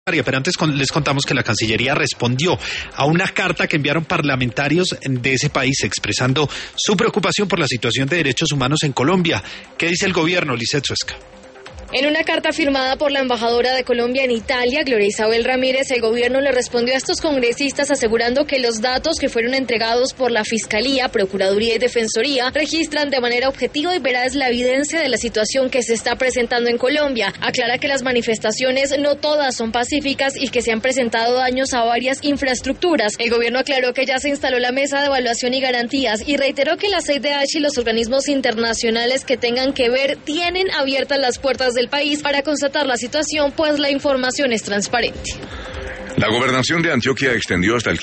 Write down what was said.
Pero antes les contamos que la Cancillería respondió a una carta que enviaron parlamentarios de ese país expresando su preocupación por la situación de derechos humanos en Colombia. ¿Qué dice el gobierno, Lizeth Suezca? En una carta firmada por la embajadora de Colombia en Italia, Gloria Isabel Ramírez, el gobierno le respondió a estos congresistas asegurando que los datos que fueron entregados por la Fiscalía, Procuraduría y Defensoría registran de manera objetiva y veraz la evidencia de la situación que se está presentando en Colombia. Aclara que las manifestaciones no todas son pacíficas y que se han presentado daños a varias infraestructuras. El gobierno aclaró que ya se instaló la mesa de evaluación y garantías y reiteró que la CIDH y los organismos internacionales que tengan que ver tienen abiertas las puertas del país para constatar la situación, pues la información es transparente. La gobernación de Antioquia extendió hasta el